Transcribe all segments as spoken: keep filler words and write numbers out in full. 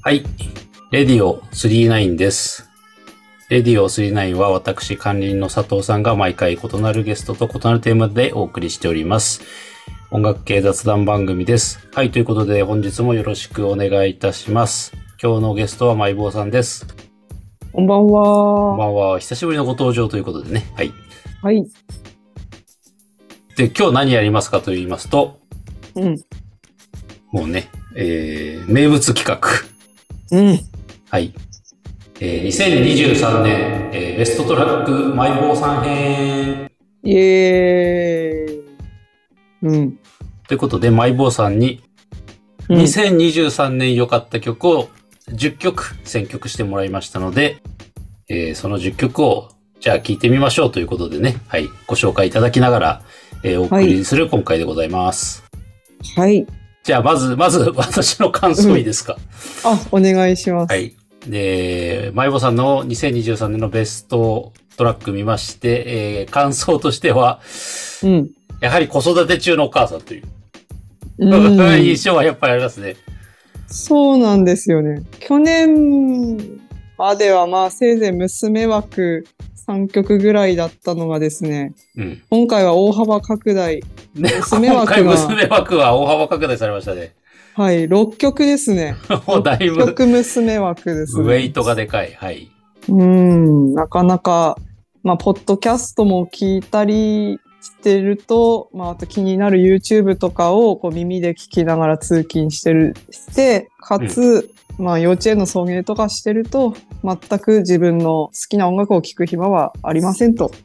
はい。レディオスリーナインです。レディオスリーナインは私管理人の佐藤さんが毎回異なるゲストと異なるテーマでお送りしております。音楽系雑談番組です。はい。ということで本日もよろしくお願いいたします。今日のゲストはマイボーさんです。 こんばんは。 こんばんは。久しぶりのご登場ということでね。はい。 はい。 で、今日何やりますかと言いますと、 うん。 もうね、えー、名物企画。 うん。 はい。えー、にせんにじゅうさんねん、えー、ベストトラックマイボーさん編。 イエーイ。うん。 ということで、マイボーさんに、にせんにじゅうさんねん良かった曲をじゅっきょく選曲してもらいましたので、えー、そのじゅっきょくを、じゃあ聴いてみましょうということでね、はい、ご紹介いただきながら、えー、お送りする今回でございます。 はい。 じゃあ、まず、まず、私の感想いいですか、 うん、あ、お願いします。 はい。で、マイボーさんのにせんにじゅうさんねんのベストトラック見まして、えー、感想としては、うん。やはり子育て中のお母さんという、うん、印象はやっぱりありますね。 そうなんですよね。去年まではまあせいぜい娘枠さんきょくぐらいだったのがですね、うん、今回は大幅拡大。 ね、娘枠が今回娘枠は大幅拡大されましたね。 はい、ろっきょくですね。 もうだいぶ。 ろっきょく娘枠ですね。 ウェイトがでかい。はい。 うん、なかなか、まあ、ポッドキャストも聞いたりしてると、まあ、あと気になる YouTube とかをこう耳で聞きながら通勤してる、して、かつ、うん、まあ、幼稚園の送迎とかしてると、全く自分の好きな音楽を聴く暇はありませんと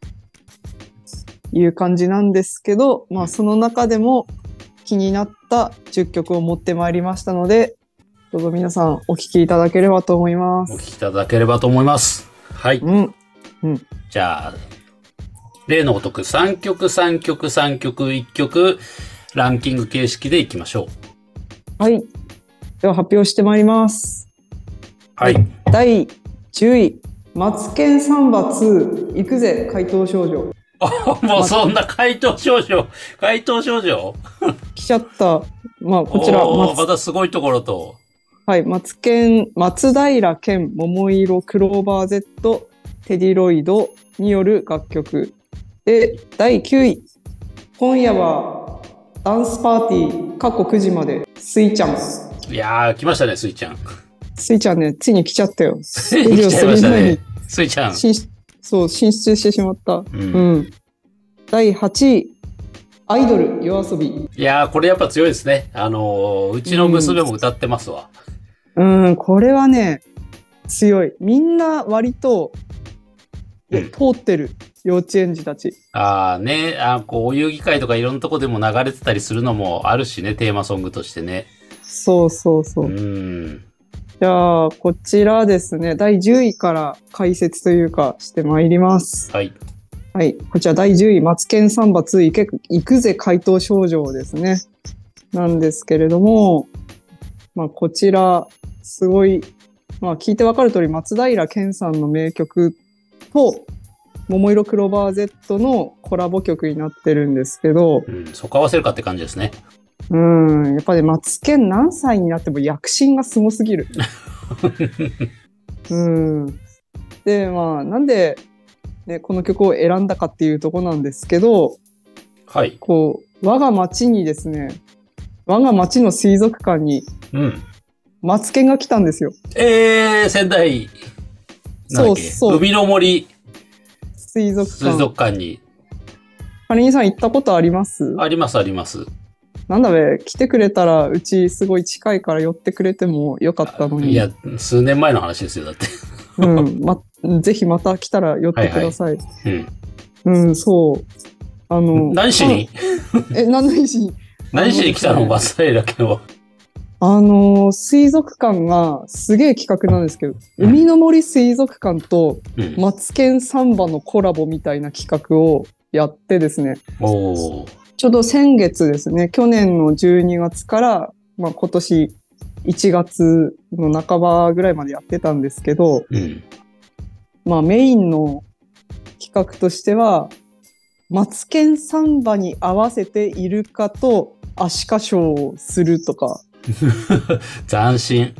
いう感じなんですけど、まあ、その中でも気になったじゅっきょくを持ってまいりましたので、どうぞ皆さんお聴きいただければと思います。 お聴きいただければと思います。はい。うん。うん。じゃあ、例のごとくさんきょくさんきょくさんきょくいっきょくランキング形式でいきましょう。はい。では発表してまいります。 はい。 だいじゅうい、マツケンサンバツー、行くぜ、怪盗少女。 あ、もうそんな怪盗少女、怪盗少女来ちゃった。まあ、こちら。 またすごいところと。 はい、マツケン、松平健、桃色クローバー Z、テディロイドによる楽曲。で、だいきゅうい、今夜はダンスパーティー、過去くじまで、スイちゃん。 いやー、来ましたね、スイちゃん。 スイちゃんね、ついに来ちゃったよ。 ついに来ちゃいましたね、スイちゃん。 そう、進出してしまった。うん。うん、だいはちい、アイドル、夜遊び。 いやー、これやっぱ強いですね。あのー、うちの娘も歌ってますわ。 うん、うん、これはね、強い。みんな割と、うん、通ってる。幼稚園児たち。 ああね、あこう、お遊戯会とかいろんなとこでも流れてたりするのもあるしね、テーマソングとしてね。 そうそうそう。うん。じゃあ、こちらですね、だいじゅういから解説というかしてまいります。 はい。 はい。こちらだいじゅうい、マツケンサンバツー、行け、行くぜ怪盗少女ですね。なんですけれども、まあ、こちら、すごい、まあ、聞いてわかる通り、松平健さんの名曲と、桃色クローバー Z のコラボ曲になってるんですけど、 うん、そこ合わせるかって感じですね。 うん、やっぱりマツケン何歳になっても躍進がすごすぎる。うん。で、まあ、なんで、ね、この曲を選んだかっていうとこなんですけど、 はい。 こう、我が町にですね、我が町の水族館に、うん。マツケンが来たんですよ。 えー、仙台。 そうそう。 海の森。 水族館。 水族館に。 カリニさん行ったことあります？ ありますあります。 なんだべ、来てくれたらうちすごい近いから寄ってくれてもよかったのに。 いや、数年前の話ですよ、だって。 うん、ま、ぜひまた来たら寄ってください。はいはい、うん、うん、そう。あの、 何しにえ、何しに何しに来たの松平健は。 あの、水族館がすげえ企画なんですけど、うん、海の森水族館とマツケンサンバのコラボみたいな企画をやってですね、うん、おちょうど先月ですね、去年のじゅうにがつから、まあ、今年いちがつの半ばぐらいまでやってたんですけど、うん、まあメインの企画としては、マツケンサンバに合わせてイルカとアシカショーをするとか。 斬新。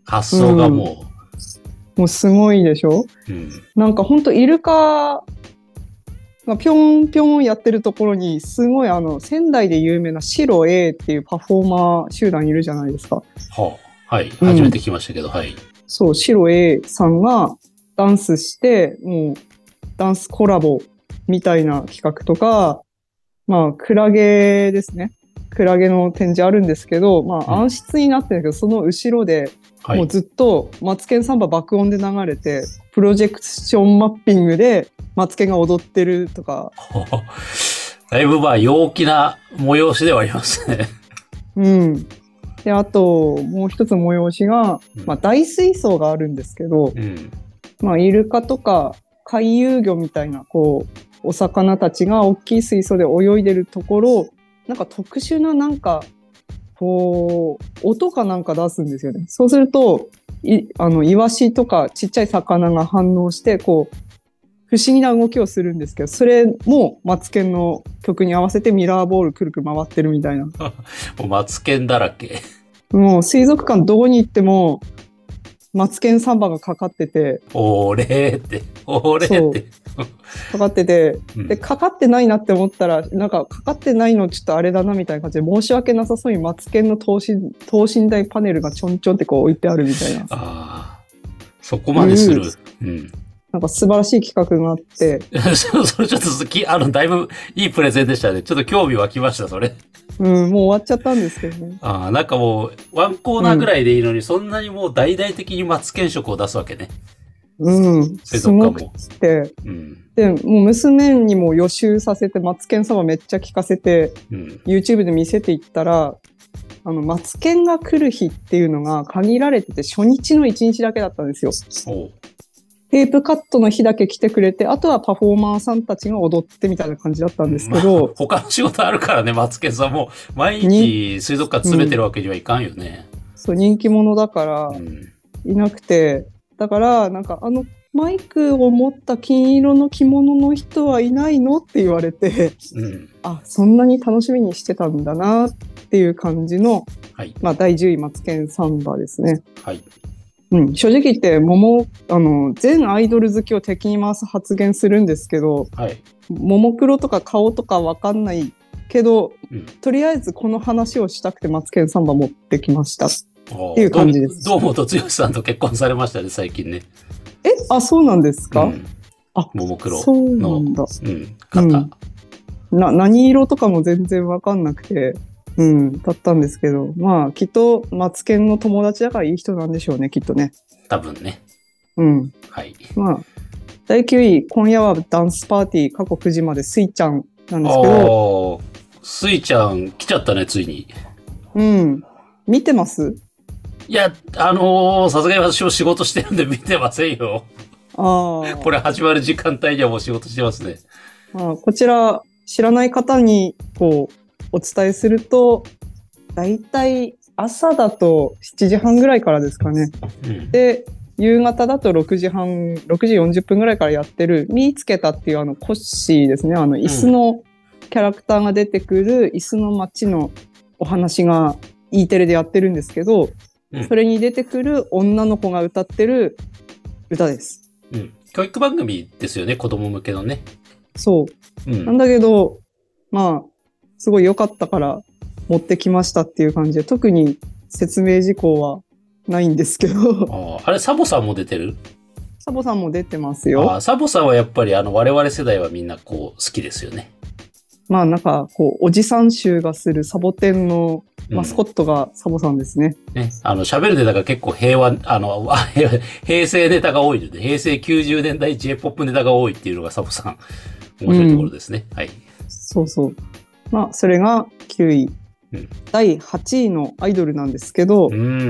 発想がもう、もうすごいでしょ、うん、なんかほんとイルカがぴょんぴょんやってるところにすごいあの仙台で有名な白 A っていうパフォーマー集団いるじゃないですか。 はあ、はい、初めて聞きましたけど、うん、はい。 そう、白 A さんがダンスして、もうダンスコラボみたいな企画とか、まあクラゲですね。クラゲの展示あるんですけど、まあ暗室になってるんだけど、うん、その後ろでもうずっとマツケンサンバ爆音で流れて、プロジェクションマッピングでマツケンが踊ってるとか。 だいぶまあ陽気な催しではありますね。 うん。で、あともう一つ催しが、うん、まあ大水槽があるんですけど、うん、まあイルカとか回遊魚みたいなこうお魚たちが大きい水槽で泳いでるところ、なんか特殊ななんかこう音かなんか出すんですよね。そうするといあのイワシとかちっちゃい魚が反応してこう不思議な動きをするんですけど、それもマツケンの曲に合わせてミラーボールくるくる回ってるみたいな。もうマツケンだらけ。 もう水族館どこに行ってもマツケンサンバがかかってて、 おーれーって、おーれーって。 かかってて、で、かかってないなって思ったら、なんかかかってないのちょっとあれだなみたいな感じで、申し訳なさそうにマツケンの等身、等身大パネルがちょんちょんってこう置いてあるみたいな。ああ、そこまでする。うん。うんなんか素晴らしい企画があって。 それちょっとき、あの、だいぶいいプレゼンでしたね。ちょっと興味湧きました、それ。 うん、もう終わっちゃったんですけどね。 ああ、なんかもう、ワンコーナーぐらいでいいのに、うん、そんなにもう大々的にマツケン色を出すわけね。 うん、すごくて、うん。で、もう娘にも予習させて、マツケン様めっちゃ聞かせて、うん、YouTube で見せていったら、あの、マツケンが来る日っていうのが限られてて、初日のいちにちだけだったんですよ。おテープカットの日だけ来てくれて、あとはパフォーマーさんたちが踊ってみたいな感じだったんですけど。まあ、 他の仕事あるからね、マツケンさんも。毎日水族館詰めてるわけにはいかんよね。 うん、そう、人気者だから、いなくて。だから、なんか、あの、マイクを持った金色の着物の人はいないのって言われて、うん、あ、そんなに楽しみにしてたんだなっていう感じの、はい、まあ、だいじゅういマツケンサンバですね。はい。うん、正直言って桃あの全アイドル好きを敵に回す発言するんですけど、はい、ももクロとか顔とか分かんないけど、うん、とりあえずこの話をしたくてマツケンサンバ持ってきましたっていう感じです。 堂本剛さんと結婚されましたね最近ね。 えあそうなんですか、うん、 あももクロのそうなんだ、 うん、方、うん、 な何色とかも全然分かんなくてうん、だったんですけど、まあ、きっと、マツケンの友達だからいい人なんでしょうね、きっとね。 多分ね。 うん。 はい。 まあ、だいきゅうい、今夜はダンスパーティー、過去くじまで、スイちゃんなんですけど。 スイちゃん、来ちゃったね、ついに。 うん。見てます？ いや、あのー、さすがに私も仕事してるんで見てませんよ。ああ。これ始まる時間帯にはもう仕事してますね。 あこちら、知らない方に、こう、お伝えすると、だいたい朝だとしちじはんぐらいからですかね。うん、で、夕方だとろくじはん、ろくじよんじゅっぷんぐらいからやってる、見つけたっていうあのコッシーですね。あの椅子のキャラクターが出てくる椅子の街のお話が E テレでやってるんですけど、うん、それに出てくる女の子が歌ってる歌です。 うん、教育番組ですよね、子供向けのね。 そう。うん、なんだけど、まあ、すごい良かったから持ってきましたっていう感じで、特に説明事項はないんですけど。 あ, あれ、サボさんも出てる？ サボさんも出てますよ。 あサボさんはやっぱりあの我々世代はみんなこう好きですよね。 まあなんかこう、おじさん衆がするサボテンのマスコットがサボさんですね。 うん、ね、あの喋るネタが結構平和、あの、平成ネタが多いので、平成きゅうじゅうねんだい J-ポップ ネタが多いっていうのがサボさん、面白いところですね。うん、はい。 そうそう。まあ、それがきゅうい、うん、だいはちいのアイドルなんですけど、うん、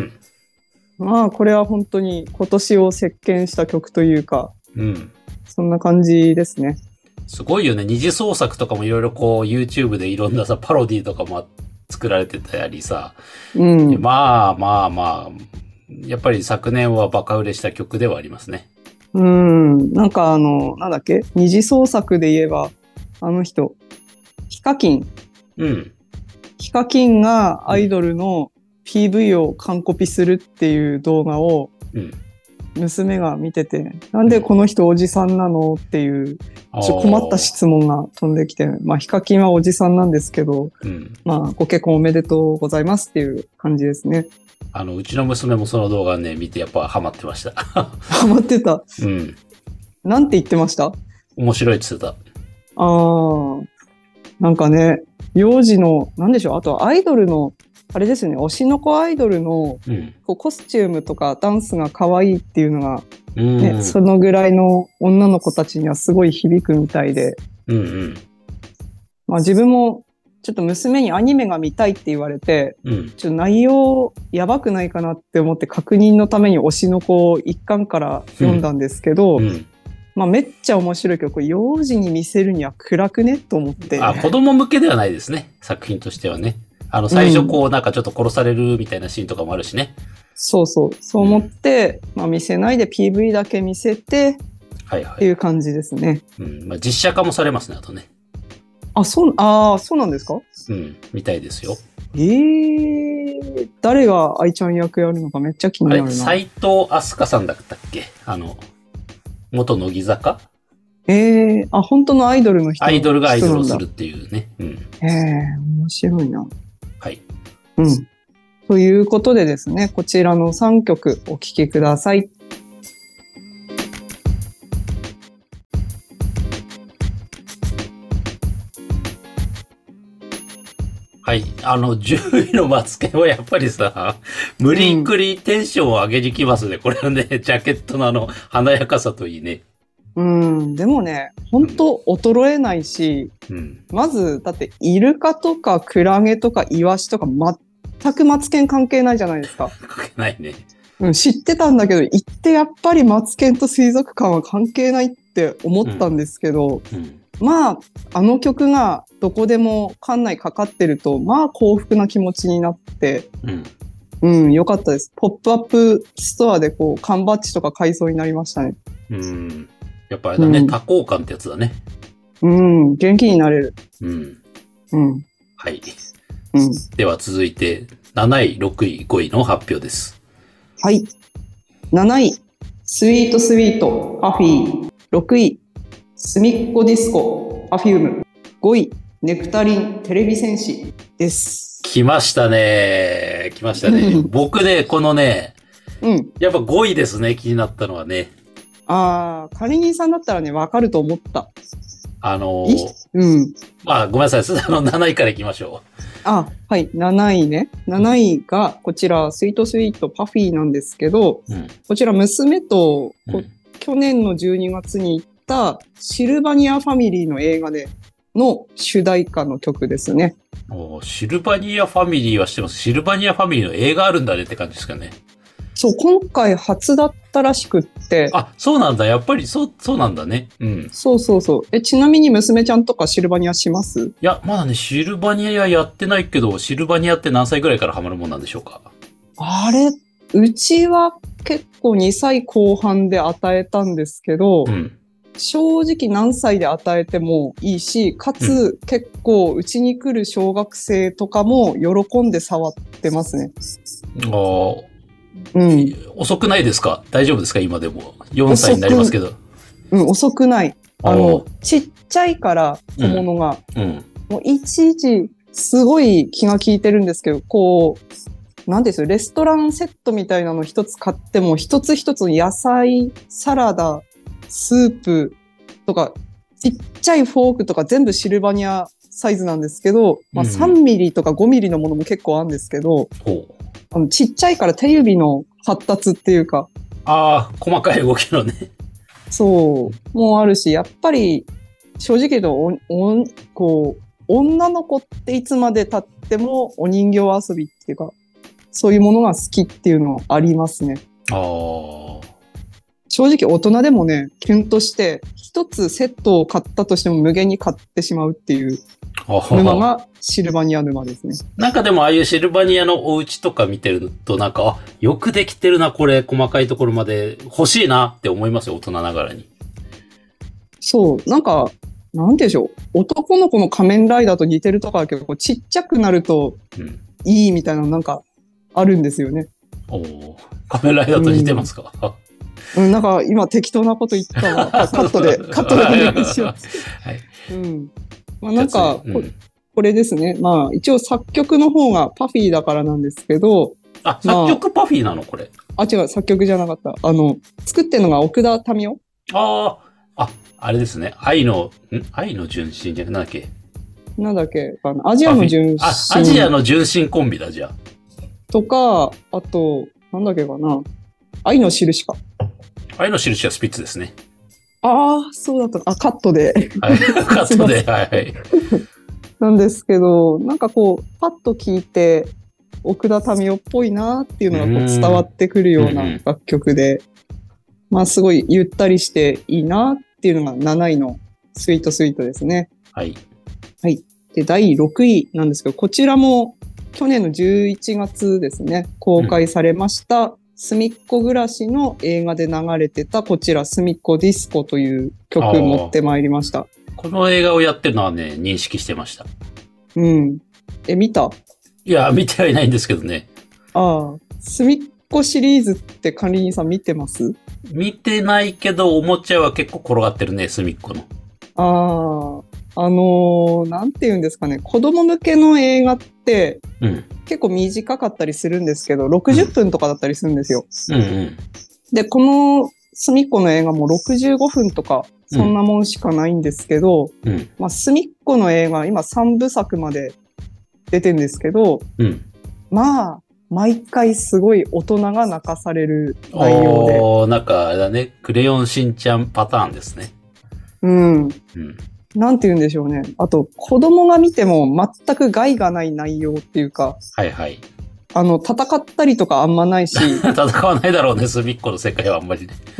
まあこれは本当に今年を席巻した曲というか、うん、そんな感じですね。 すごいよね。二次創作とかもいろいろこう YouTube でいろんなさパロディとかも作られてたりさ、うん、まあまあまあやっぱり昨年はバカ売れした曲ではありますね。 うん、なんかあのなんだっけ、二次創作で言えばあの人ヒカキン。うん。ヒカキンがアイドルのピーブイ を完コピするっていう動画を娘が見てて、うん、なんでこの人おじさんなのっていうちょ困った質問が飛んできて、まあヒカキンはおじさんなんですけど、うん、まあご結婚おめでとうございますっていう感じですね。 あのうちの娘もその動画ね見てやっぱハマってました。 ハマってた。うん。なんて言ってました？ 面白いって言ってた。 ああ、なんかね、幼児のなんでしょう、あとアイドルのあれですよね、推しの子アイドルの、うん、こうコスチュームとかダンスが可愛いっていうのが、ね、うん、そのぐらいの女の子たちにはすごい響くみたいで、うんうん、まあ、自分もちょっと娘にアニメが見たいって言われて、うん、ちょっと内容やばくないかなって思って確認のために推しの子を一巻から読んだんですけど、うんうん、まあ、めっちゃ面白いけど、これ幼児に見せるには暗くねと思って。 あ、子供向けではないですね、作品としてはね。あの、最初こう、なんかちょっと殺されるみたいなシーンとかもあるしね。 そうそう。そう思って、うん、まあ見せないで ピーブイ だけ見せて、はいはい。っていう感じですね。 うん。まあ実写化もされますね、あとね。 あ、そう、ああ、そうなんですか？ うん。みたいですよ。 ええー、誰が愛ちゃん役やるのかめっちゃ気になるな。 斎藤飛鳥さんだったっけ？あの、元乃木坂？ ええー、あ、本当のアイドルの人アイドルがアイドルをするっていうね。うん。 ええー、面白いな。 はい。 うん。ということでですね、こちらのさんきょくお聴きください。 はい。あの、じゅういのマツケンはやっぱりさ、無理くりテンションを上げにきますね。うん、これはね、ジャケットのあの、華やかさといいね。 うん、でもね、本当衰えないし、うん、まず、だって、イルカとかクラゲとかイワシとか全くマツケン関係ないじゃないですか。 関係ないね。 うん、知ってたんだけど、行ってやっぱりマツケンと水族館は関係ないって思ったんですけど、うんうん、まあ、あの曲がどこでも館内かかってると、まあ幸福な気持ちになって、うん、うん、よかったです。ポップアップストアでこう、缶バッジとか買いそうになりましたね。 うん。やっぱあれだね、うん、多幸感ってやつだね。 うん、元気になれる。うん。うん。 はい。うん。では続いて、なない、ろくい、ごいの発表です。 はい。なない、スイートスイート、パフィー。ろくい、すみっこディスコ、パフューム。ごい、ネクタリン、テレビ戦士です。 来ましたね。来ましたね。僕ね、このね、うん。やっぱごいですね、気になったのはね。 ああ、カリニーさんだったらね、わかると思った。 あのー、うん。まあ、ごめんなさい。あの、なないから行きましょう。 あ、はい。なないね。なないが、こちら、スイートスイートパフィーなんですけど、うん、こちら、娘と、うん、去年のじゅうにがつに行ったシルバニアファミリーの映画での主題歌の曲ですね。 おシルバニアファミリーは知ってます。シルバニアファミリーの映画あるんだねって感じですかね。 そう、今回初だったらしくって。 あ、そうなんだ。やっぱりそう、そうなんだね。うん。 そうそうそう。え、ちなみに娘ちゃんとかシルバニアします？ いや、まだね、シルバニアやってないけど、シルバニアって何歳ぐらいからハマるもんなんでしょうか？ あれ、うちは結構にさいこう半で与えたんですけど、うん、正直何歳で与えてもいいし、かつ結構うちに来る小学生とかも喜んで触ってますね。 ああ。うん、遅くないですか？大丈夫ですか？今でもよんさいになりますけど。 うん、遅くない。あの、ちっちゃいから小物が、うんうん、もういちいちすごい気が利いてるんですけど、こう、なんですよ、レストランセットみたいなの一つ買っても、一つ一つ野菜、サラダ、スープとか、ちっちゃいフォークとか全部シルバニアサイズなんですけど、まあさんミリとかごミリのものも結構あるんですけど、うんあのちっちゃいから手指の発達っていうか。 ああ、細かい動きのね。 そう。もうあるし、やっぱり、正直言うと、お、お、こう、女の子っていつまで経ってもお人形遊びっていうか、そういうものが好きっていうのありますね。ああ。正直大人でもね、キュンとして、一つセットを買ったとしても無限に買ってしまうっていう沼がシルバニア沼ですね。 なんかでもああいうシルバニアのお家とか見てるとなんか、あ、よくできてるな、これ、細かいところまで欲しいなって思いますよ、大人ながらに。 そう、なんか、なんでしょう。男の子の仮面ライダーと似てるとかだけど、ちっちゃくなるといいみたいな、なんか、 あるんですよね。 おー、仮面ライダーと似てますか？ うん、うん、なんか今適当なこと言ったわ。カットで、カットでお願いします。はい。うん。まあなんか、うん、これですね。まあ一応作曲の方がパフィーだからなんですけど。 あ、作曲パフィーなのこれ。 あ、違う、作曲じゃなかった。あの、作ってるのが奥田民生。 ああ、あ、あれですね。愛の、ん愛の純真じゃなんだっけなんだっけあのアジアの純真。 あ、アジアの純真コンビだ、じゃあ。 とか、あと、なんだっけかな。愛の印か。 愛の印はスピッツですね。 ああ、そうだった。あ、カットで。 はい、カットで、はい。 なんですけど、なんかこう、パッと聞いて、奥田民生っぽいなっていうのがこう伝わってくるような楽曲で、まあすごいゆったりしていいなっていうのがなないのスイートスイートですね。 はい。 はい。で、だいろくいなんですけど、こちらも去年のじゅういちがつですね、公開されました、すみっこ暮らしの映画で流れてたこちら、すみっこディスコという曲持ってまいりました。 この映画をやってるのはね、認識してました。 うん。え、見た？ いや、見てはいないんですけどね。 ああ、すみっこシリーズって管理人さん見てます？ 見てないけど、おもちゃは結構転がってるね、すみっこの。 ああ、あのー、なんて言うんですかね、子供向けの映画って、うん、結構短かったりするんですけど、ろくじゅっぷんとかだったりするんですよ。 うんうん、 で、このすみっこの映画もろくじゅうごふんとか、そんなもんしかないんですけど、うん、まあ、すみっこの映画、今さんぶさくまで出てんですけど、うん、まあ、毎回すごい大人が泣かされる内容で。 おー、なんかあれだね、クレヨンしんちゃんパターンですね。 うん。うん、なんて言うんでしょうね。あと、子供が見ても全く害がない内容っていうか。 はいはい。 あの、戦ったりとかあんまないし。 戦わないだろうね、すみっこの世界はあんまりね。 うん。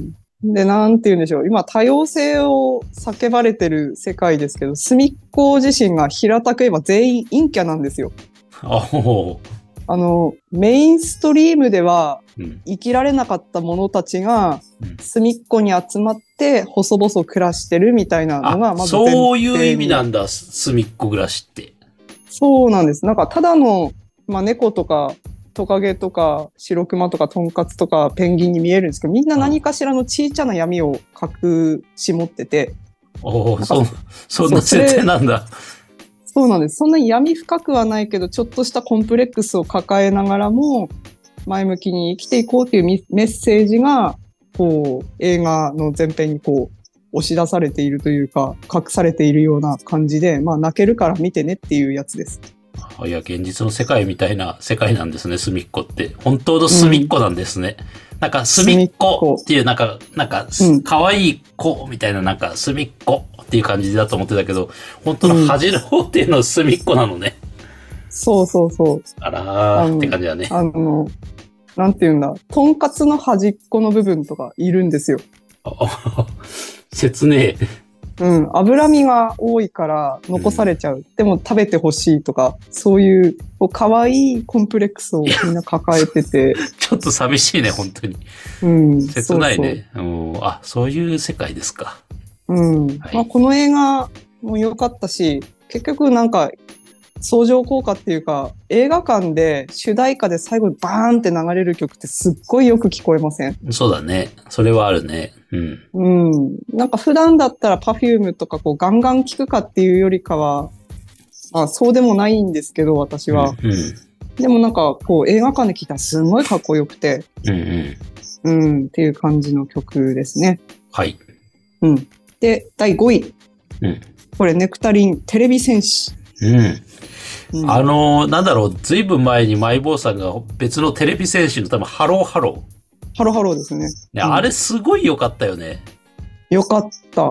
で、なんて言うんでしょう。今、多様性を叫ばれてる世界ですけど、すみっこ自身が平たく言えば全員陰キャなんですよ。 あおあの、メインストリームでは生きられなかった者たちが、隅っこに集まって細々暮らしてるみたいなのが、まず前提に。 そういう意味なんだ、隅っこ暮らしって。 そうなんです。なんか、ただの、まあ、猫とか、トカゲとか、白熊とか、トンカツとか、ペンギンに見えるんですけど、みんな何かしらの小さな闇を隠し持ってて。 おお、そ、そんな設定なんだ。 そうなんです。そんなに闇深くはないけど、ちょっとしたコンプレックスを抱えながらも、前向きに生きていこうというメッセージが、こう、映画の前編にこう、押し出されているというか、隠されているような感じで、まあ、泣けるから見てねっていうやつです。 いや、現実の世界みたいな世界なんですね、隅っこって。本当の隅っこなんですね。うん、なんか、隅っこっていう、なんか、なんか、可愛い子みたいな、なんか、隅っこっていう感じだと思ってたけど、本当の端の方っていうのは隅っこなのね。うん、 そうそうそう。 あらーって感じだね。 あの、なんていうんだ、とんかつの端っこの部分とかいるんですよ。 切ねえ。 うん、脂身が多いから残されちゃう。うん、でも食べてほしいとか、そういうこう可愛いコンプレックスをみんな抱えてて。 ちょっと寂しいね、本当に。うん。切ないね。そうそう、うん、あ、そういう世界ですか。 うん。はい、まあ、この映画も良かったし、結局なんか、相乗効果っていうか、映画館で主題歌で最後にバーンって流れる曲ってすっごいよく聞こえません？ そうだね。それはあるね。うん。 うん。なんか普段だったら Perfume とかこうガンガン聞くかっていうよりかは、まあそうでもないんですけど、私は。うん、うん。でもなんかこう映画館で聞いたらすごいかっこよくて。うんうん。うん。っていう感じの曲ですね。 はい。 うん。で、だいごい。うん。これネクタリンテレビ戦士。 うん。うん、あのー、なんだろう、ずいぶん前にマイボーさんが別のテレビ戦士の多分ハローハロー。 ハローハローですね。 いや、うん、あれすごい良かったよね。 良かった。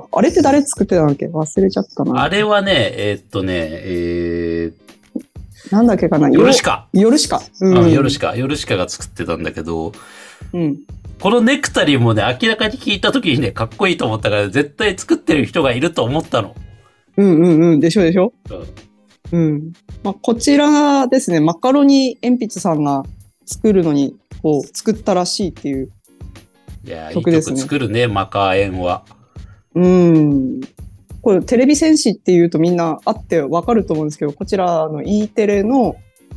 あれって誰作ってたんだっけ？忘れちゃったな。 あれはね、えー、っとね、えー、なんだっけかな。 ヨルシカ。 ヨルシカ。 うん。ヨルシカ。ヨルシカが作ってたんだけど、うん。このネクタリンもね、明らかに聞いた時にね、かっこいいと思ったから、絶対作ってる人がいると思ったの。 うんうんうん。でしょでしょ？うん。うん。まあ、こちらですね、マカロニ鉛筆さんが作るのに、こう、作ったらしいっていう曲ですね。 いや、いい曲作るね、マカエンは。 うん。これ、テレビ戦士っていうとみんなあってわかると思うんですけど、こちらの E テレの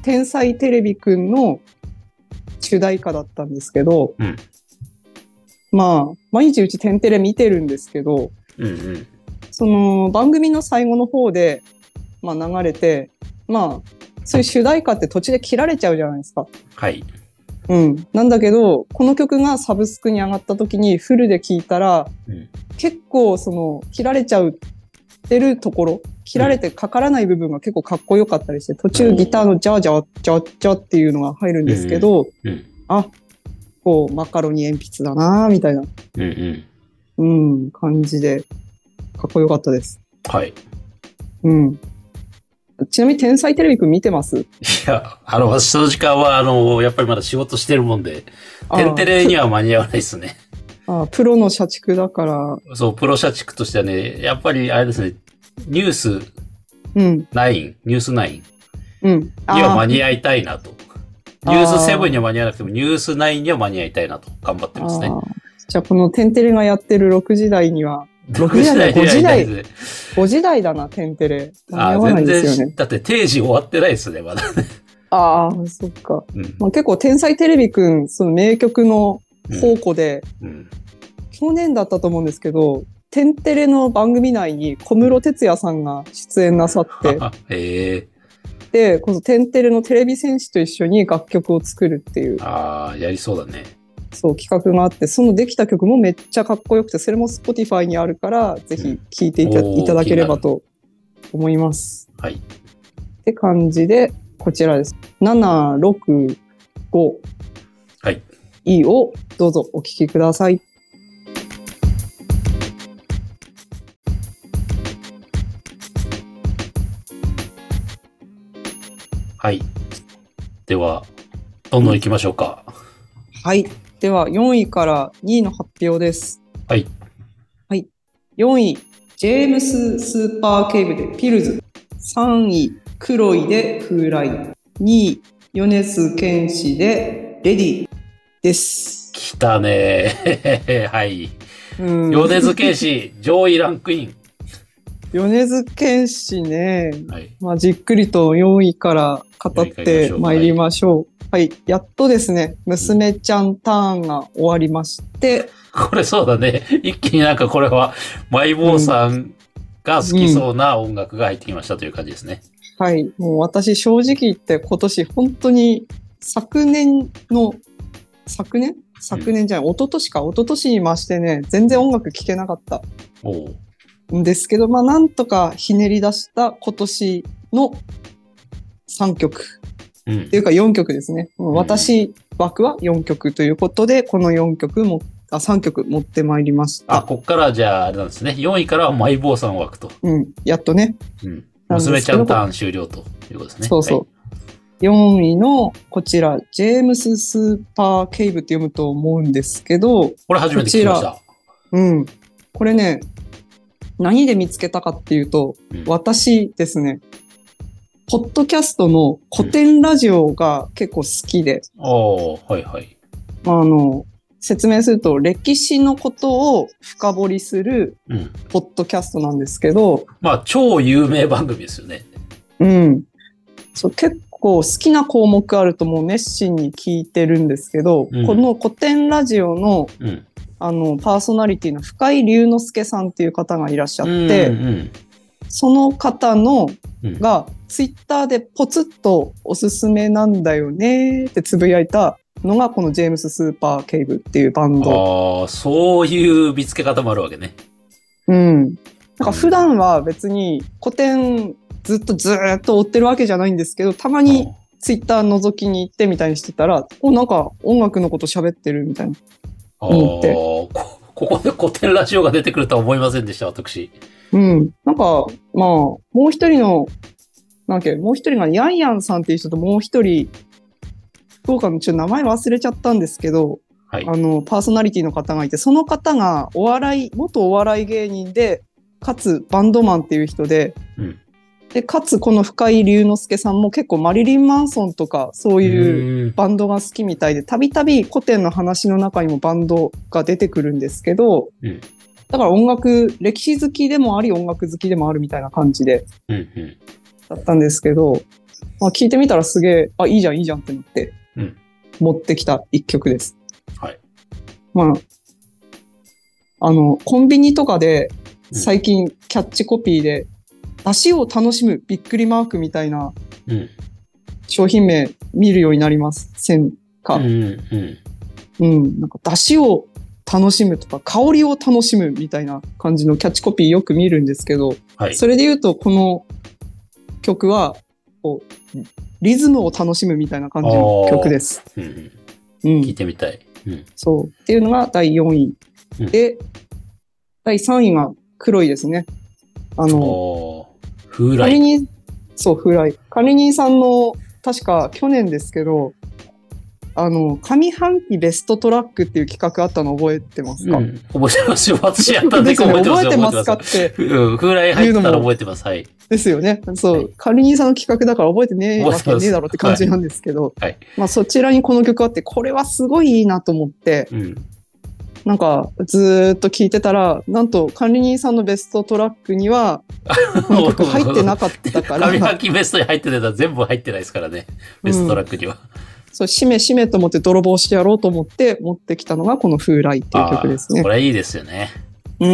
天才テレビくんの主題歌だったんですけど、うん、まあ、毎日うち天テレ見てるんですけど、うんうん、その番組の最後の方で、まあ、流れて、まあ、そういう主題歌って途中で切られちゃうじゃないですか。 はい。 うん。なんだけど、この曲がサブスクに上がった時にフルで聴いたら、うん、結構その切られちゃうってるところ、切られてかからない部分が結構かっこよかったりして、途中ギターのジャージャージャージャーっていうのが入るんですけど、うんうん、あ、こうマカロニ鉛筆だなみたいな、うん、うん、感じでかっこよかったです。 はい。 うん。ちなみに天才テレビくん見てます？いや、あの、私の時間は、あの、やっぱりまだ仕事してるもんで、天テレには間に合わないですね。 ああ、プロの社畜だから。 そう、プロ社畜としてはね、やっぱりあれですね、ニュースナイン、うん、ニュースナインには間に合いたいなと。ニュースセブンには間に合わなくても、ニュースナインには間に合いたいなと頑張ってますね。 じゃあ、この天テレがやってるろくじ台には、ろくじ台だ、ごじ台。ごじ台だな、天テレ。 ああ、全然、だって定時終わってないですね、まだね。 ああ、そっか。うんまあ、結構天才テレビくん、その名曲の宝庫で、うんうん、去年だったと思うんですけど、天テレの番組内に小室哲哉さんが出演なさって、 へで、この天テレのテレビ戦士と一緒に楽曲を作るっていう。 ああ、やりそうだね。 そう企画があって、そのできた曲もめっちゃかっこよくて、それも Spotify にあるから、ぜひ聴いてい た,、うん、いただければと思います。 はい。 って感じで、こちらです。なな、ろく、ご。 はい。 E をどうぞお聴きください。 はい。では、どんどん行きましょうか。 はい。では、よんいからにいの発表です。 はい。 はい。よんい、ジェームス・スーパーケーブでピルズ。さんい、クロイで風来。にい、米津玄師でレディです。 来たねはい。米津玄師、上位ランクイン。 米津玄師ね、はい、まあ、じっくりとよんいから語ってまいりましょう。はい、やっとですね、娘ちゃんターンが終わりまして。 これそうだね。一気になんかこれは、マイボーさんが好きそうな音楽が入ってきましたという感じですね。 うんうん、はい、もう私正直言って今年本当に昨年の、昨年昨年じゃない、うん、一昨年か、一昨年に増してね、全然音楽聴けなかった。 おんですけど、まあなんとかひねり出した今年のさんきょく。うん、っていうかよんきょくですね。うん、私枠はよんきょくということで、このよんきょくも、あ、さんきょく持ってまいりました。 あ、こっからじゃああれなんですね。よんいからはマイボーさん枠と。 うん、やっとね。 うん。娘ちゃんターン終了ということですね。 そうそう。はい、よんいのこちら、ジェームス・スーパーケイブって読むと思うんですけど、 これ初めて聞きました。 うん。これね、何で見つけたかっていうと、うん、私ですね、ポッドキャストの古典ラジオが結構好きで。 うん、ああ、はいはい。 あの、説明すると、歴史のことを深掘りする、ポッドキャストなんですけど、うん。 まあ、超有名番組ですよね。 うん。そう、結構好きな項目あるともう熱心に聞いてるんですけど、うん、この古典ラジオの、うん、あの、パーソナリティの深井龍之介さんっていう方がいらっしゃって、うんうん、その方の、が、ツイッターでポツッとおすすめなんだよねってつぶやいたのがこのジェームス・スーパーケイブっていうバンド。 ああ、そういう見つけ方もあるわけね。 うん。なんか普段は別に古典ずっとずーっと追ってるわけじゃないんですけど、たまにツイッター覗きに行ってみたいにしてたら、お、なんか音楽のこと喋ってるみたいな。思って。 ここで古典ラジオが出てくるとは思いませんでした、私。 うん。なんか、まあ、もう一人の、なんか、もう一人がヤンヤンさんっていう人ともう一人、福岡のちょっと名前忘れちゃったんですけど、はい、あの、パーソナリティの方がいて、その方がお笑い、元お笑い芸人で、かつバンドマンっていう人で、うん、で、かつこの深井龍之介さんも結構マリリン・マンソンとかそういうバンドが好きみたいで、たびたび古典の話の中にもバンドが出てくるんですけど、うん、だから音楽、歴史好きでもあり音楽好きでもあるみたいな感じで、だったんですけど、 まあ、聞いてみたらすげえ、あ、いいじゃん、いいじゃんってなって、 うん、 持ってきた一曲です。 はい。 まあ、あの、コンビニとかで、最近キャッチコピーで、出汁を楽しむびっくりマークみたいな商品名見るようになりますせんか。うん、うんうん、なんか出汁を楽しむとか香りを楽しむみたいな感じのキャッチコピーよく見るんですけど、はい、それで言うとこの曲はこうリズムを楽しむみたいな感じの曲です。 うんうん、聞いてみたい、 うん。そうっていうのがだいよんい、うん、でだいさんいが黒いですね。あの風来。 そう風来。カリニーさんの確か去年ですけど、あの上半期ベストトラックっていう企画あったの覚えてますか？うん、 覚えてますよ。私やったんで覚えてますよ。 覚えてますかって。 うん、風来入ったら覚えてます。はい。 ですよね。そう、はい、カリニーさんの企画だから覚えてねえわけねえだろって感じなんですけど、はいはい、まあそちらにこの曲あって、これはすごいいいなと思って、うん、なんかずーっと聴いてたら、なんとカリニーさんのベストトラックにはこの曲入ってなかったから。 上半期ベストに入ってたら全部入ってないですからね。ベストトラックには。うん、 そう、しめしめと思って泥棒してやろうと思って持ってきたのがこの風来っていう曲ですね。 これいいですよね。 うん。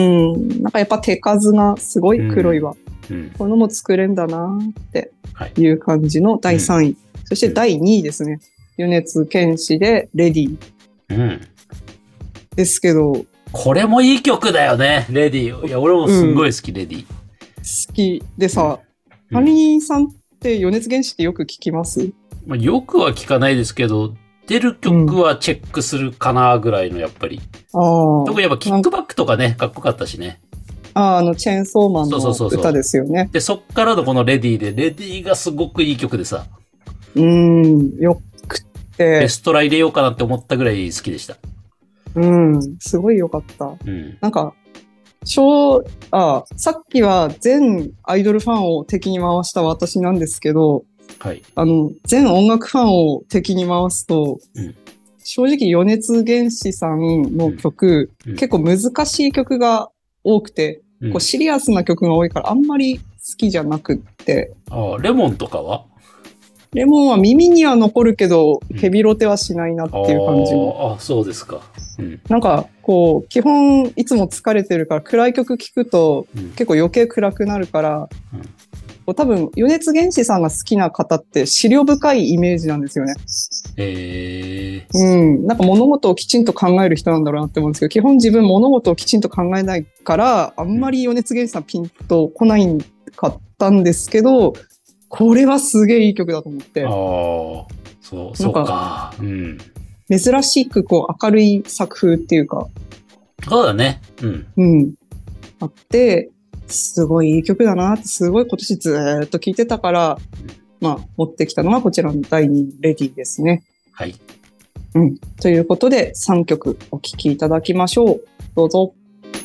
なんかやっぱ手数がすごい黒いわ。うんうん、こういうのも作れんだなっていう感じのだいさんい。はい、うん、そしてだいにいですね。米津玄師でレディ。うん。ですけど。 これもいい曲だよね、レディ。いや、俺もすんごい好き、うん、レディ。 好き。でさ、カリニーさんって米津玄師ってよく聞きます？ まあ、よくは聞かないですけど、出る曲はチェックするかなぐらいのやっぱり。うん、特にやっぱキックバックとかね、かっこよかったしね。 ああ、あの、チェーンソーマンの歌ですよね。そうそうそうそう。 で、そっからのこのレディで、レディがすごくいい曲でさ。 うーん、よくて。 ベストラ入れようかなって思ったぐらい好きでした。 うん、すごいよかった。うん、なんか、小、あ、さっきは全アイドルファンを敵に回した私なんですけど、はい、あの、全音楽ファンを敵に回すと、うん、正直米津玄師さんの曲、うん、結構難しい曲が多くて、うん、こうシリアスな曲が多いからあんまり好きじゃなくって。 ああ、レモンとかは？ レモンは耳には残るけど、ヘビロテはしないなっていう感じの。 うん、ああ、そうですか。うん、 なんか、こう、基本いつも疲れてるから暗い曲聴くと、うん、結構余計暗くなるから、うん、こう多分、米津玄師さんが好きな方って思慮深いイメージなんですよね。 へー。 うん。なんか物事をきちんと考える人なんだろうなって思うんですけど、基本自分物事をきちんと考えないから、あんまり米津玄師さんピンと来ないかったんですけど、これはすげえいい曲だと思って。 ああ、そう、そうか。うん。 珍しくこう明るい作風っていうか。 そうだね。うん。 うん。あって、すごいいい曲だなって、すごい今年ずーっと聴いてたから、まあ、持ってきたのがこちらのだいにいレディですね。 はい。 うん。ということで、さんきょくお聴きいただきましょう。どうぞ。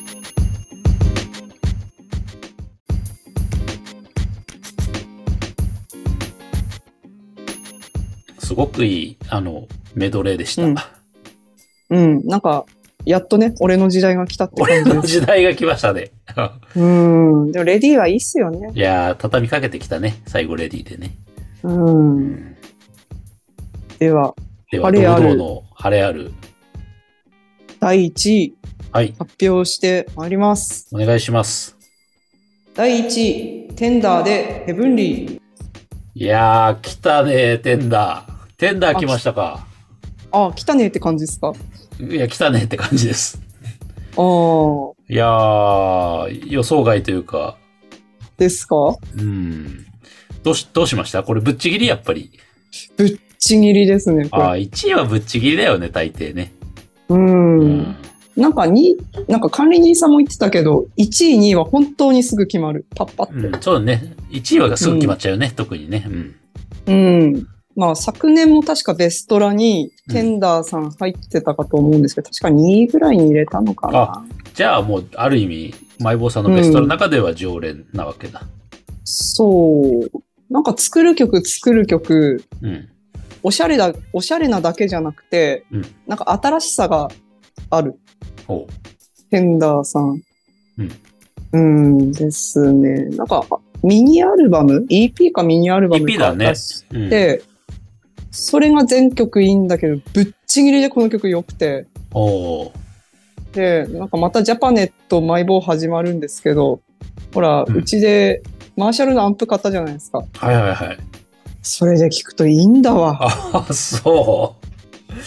すごくいい、あの、メドレーでした。 うん。うん、なんか、やっとね、俺の時代が来たって感じです。 俺の時代が来ましたね。 うん。でも、レディーはいいっすよね。 いやー、畳みかけてきたね。最後、レディーでね。 うん。うん、では、 では、堂々の晴れある。 だいいちい。 はい。 発表してまいります。 お願いします。 だいいちい、テンダーでヘブンリー。 いやー、来たね、テンダー。テンダー来ましたか。 あ、来たねって感じですか？ いや、来たねって感じです。 ああ。 いやー、予想外というか。 ですか？ うん。どうし、どうしました？これぶっちぎりやっぱり。 ぶっちぎりですね。 ああ、いちいはぶっちぎりだよね、大抵ね。 うん。うん、なんかに、なんか管理人さんも言ってたけど、いちい、にいは本当にすぐ決まる。パッパって。 うん、そうだね。いちいはすぐ決まっちゃうよね、うん、特にね。うん。 うん。まあ昨年も確かベストラにテンダーさん入ってたかと思うんですけど、うん、確かにいぐらいに入れたのかな。 あ、じゃあもうある意味、マイボーさんのベストの中では常連なわけだ。うん、 そう。なんか作る曲作る曲、うん、おしゃれだ、おしゃれなだけじゃなくて、うん、なんか新しさがある。 ほう。 テンダーさん。うん。うんですね。なんか、 ミニアルバム ?イーピー かミニアルバムイーピー だね。 か出して、うん、それが全曲いいんだけど、ぶっちぎりでこの曲良くて。 おで、なんかまたジャパネットマイボー始まるんですけど、ほら、うん、うちでマーシャルのアンプ買ったじゃないですか。 はいはいはい。 それで聞くといいんだわ。 あ、そう。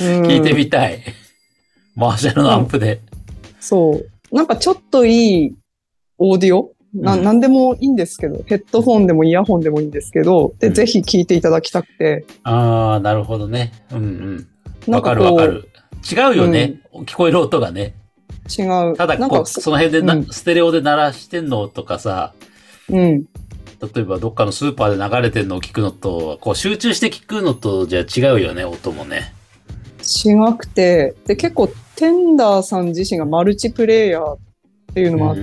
うん、聞いてみたい。マーシャルのアンプで、うん。そう。 なんかちょっといいオーディオな、うん、なんでもいいんですけど、ヘッドホンでもイヤホンでもいいんですけど、で、うん、ぜひ聞いていただきたくて。 ああ、なるほどね。うんうん。わかるわかる。違うよね、うん。聞こえる音がね。 違う。 ただこう、その辺でな、うん、ステレオで鳴らしてんのとかさ。 うん。 例えばどっかのスーパーで流れてるのを聞くのと、こう集中して聞くのとじゃ違うよね、音もね。 違くて、で、結構テンダーさん自身がマルチプレイヤーっていうのもあって、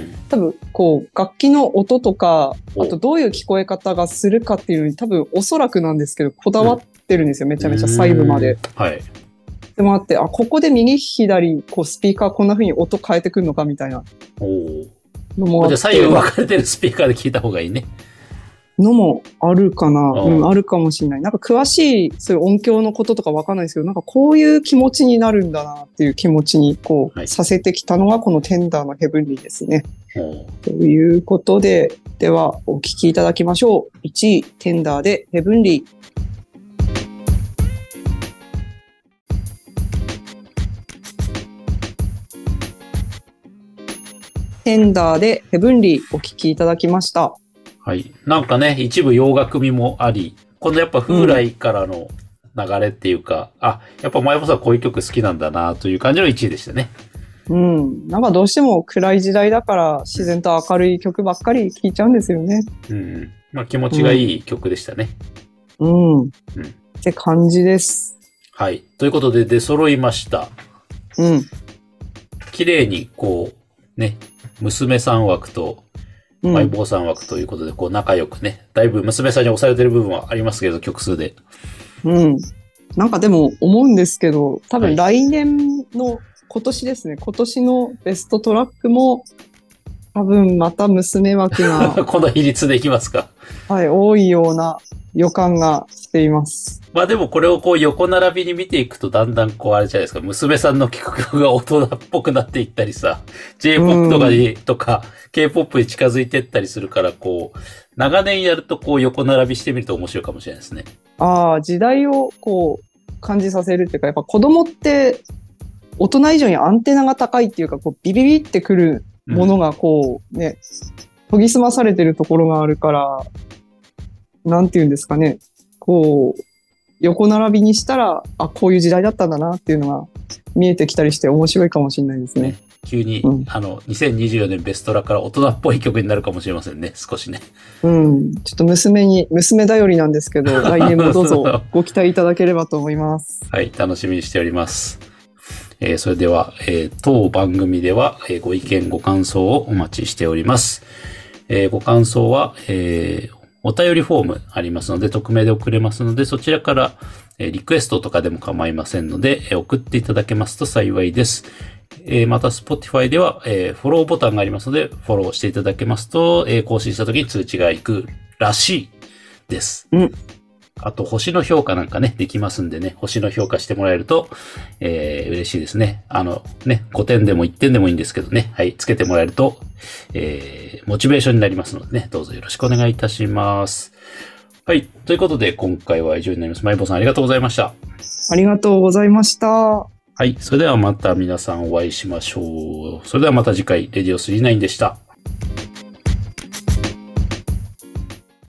多分こう楽器の音とか、あとどういう聞こえ方がするかっていうのに多分おそらくなんですけど、こだわってるんですよ、めちゃめちゃ細部まで。 はい。 でもあって、あ、ここで右左、こうスピーカーこんな風に音変えてくるのかみたいなのもあって。 じゃあ左右分かれてるスピーカーで聞いた方がいいね。 のもあるかな、うん、あるかもしれない。なんか詳しいそういう音響のこととかわかんないですけど、なんかこういう気持ちになるんだなっていう気持ちにこう、はい、させてきたのがこのテンダーのヘブンリーですね。ということで、ではお聞きいただきましょう。いちい、テンダーでヘブンリー。テンダーでヘブンリーお聞きいただきました。 はい。なんかね、一部洋楽味もあり、このやっぱ風来からの流れっていうか、うん、あ、やっぱ前もさんこういう曲好きなんだなという感じのいちいでしたね。 うん。なんかどうしても暗い時代だから自然と明るい曲ばっかり聴いちゃうんですよね。 うん。まあ気持ちがいい曲でしたね。 うん。うん。うん、って感じです。 はい。ということで出揃いました。 うん。 綺麗にこう、ね、娘さん枠と、マイボーさん枠ということで、こう仲良くね、だいぶ娘さんに押されてる部分はありますけど、曲数で。 うん。なんかでも思うんですけど、多分来年の今年ですね、今年のベストトラックも、多分また娘枠が。 この比率でいきますか。 はい、多いような予感がしています。 まあでもこれをこう横並びに見ていくとだんだんこうあれじゃないですか、娘さんの曲が大人っぽくなっていったりさ、J-ポップ とかに、とか K-ポップ に近づいていったりするから、こう、長年やるとこう横並びしてみると面白いかもしれないですね。 ああ、時代をこう感じさせるっていうか、やっぱ子供って大人以上にアンテナが高いっていうか、こうビビビってくるものがこうね、うん、研ぎ澄まされてるところがあるから、なんていうんですかね、こう、横並びにしたら、あ、こういう時代だったんだなっていうのが見えてきたりして面白いかもしれないですね。ね、 急に、うん、あの、にせんにじゅうよねんベストラから大人っぽい曲になるかもしれませんね、少しね。 うん。ちょっと娘に、娘頼りなんですけど、来年もどうぞご期待いただければと思います。 はい、楽しみにしております。えー、それでは、えー、当番組では、えー、ご意見ご感想をお待ちしております。えー、ご感想は、えーお便りフォームありますので、匿名で送れますので、そちらから、えー、リクエストとかでも構いませんので、えー、送っていただけますと幸いです。えー、また、Spotify では、えー、フォローボタンがありますので、フォローしていただけますと、えー、更新した時に通知が行くらしいです。 うん。 あと、星の評価なんかね、できますんでね、星の評価してもらえると、えー、嬉しいですね。あの、ね、ごてんでもいってんでもいいんですけどね、はい、つけてもらえると、えー、モチベーションになりますのでね、どうぞよろしくお願いいたします。はい、ということで、今回は以上になります。まいぼさんありがとうございました。 ありがとうございました。はい、それではまた皆さんお会いしましょう。それではまた次回、レディオスリーナインでした。